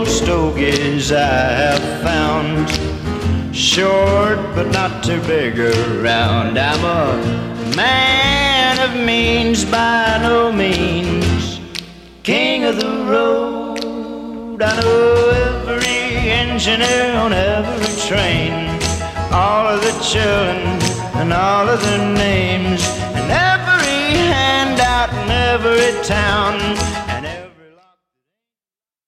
stogies I have found. Short but not too big around. I'm a man of means by no means. King of the road. I know every engineer on every train, all of the children and all of their names, and every handout in every town.